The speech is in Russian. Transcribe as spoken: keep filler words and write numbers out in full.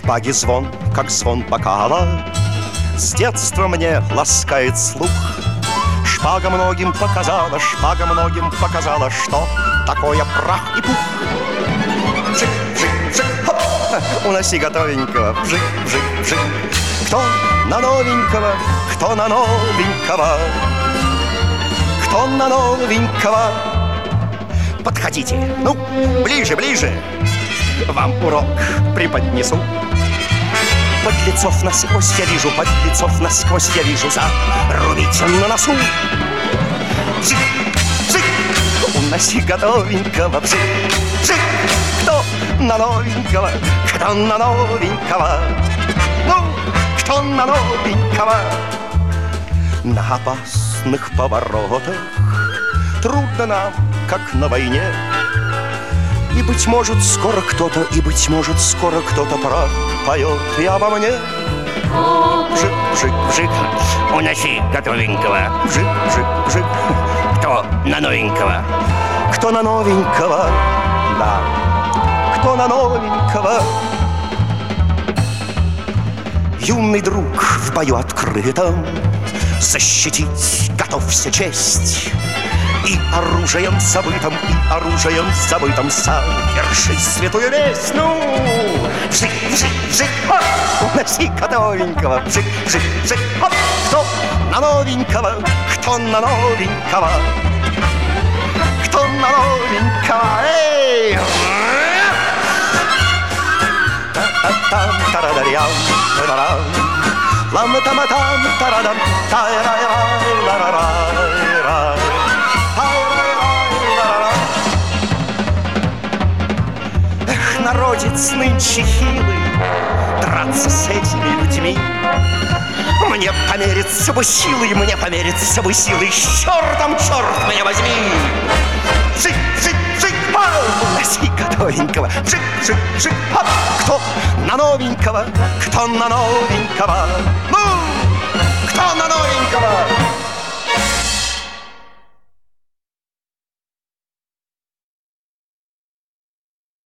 шпаги звон, как звон бокала, с детства мне ласкает слух. Шпага многим показала, шпага многим показала, что такое прах и пух. Вжик, вжик, вжик, хоп, уноси готовенького, вжик, вжик, вжик. Кто на новенького, кто на новенького, кто на новенького. Подходите, ну, ближе, ближе, вам урок преподнесу. Подлецов насквозь я вижу, подлецов насквозь я вижу, зарубите на носу. Вжик, вжик, уноси готовенького, вжик, вжик. Кто на новенького, кто на новенького, ну, кто на новенького. На опасных поворотах трудно нам, как на войне. И, быть может, скоро кто-то, и, быть может, скоро кто-то пропоет и обо мне. Вжик, вжик, вжик, уноси готовенького, вжик, вжик, вжик. Кто на новенького, кто на новенького, да, кто на новенького. Юный друг в бою открытом защитить готовься честь. И оружием забытым, и оружием забытым совершить святую месть. Ну, вжик, вжик, вжик, хоп, уноси готовенького, вжик, вжик, вжик, хоп. Кто на новенького, кто на новенького, кто на новенького, эй! Та-та-там, тарадарям, тарарам, лам-там-там, тарадам, тайрай-рай-ла-ра-рай-рай. Эх, народец нынче хилый, драться с этими людьми. Мне помериться бы силой, мне помериться бы силой, с чертом, черт меня возьми. Вжик, вжик, вжик, пау, уноси готовенького, вжик, вжик, вжик, хоп. Кто на новенького, кто на новенького, ну, кто на новенького.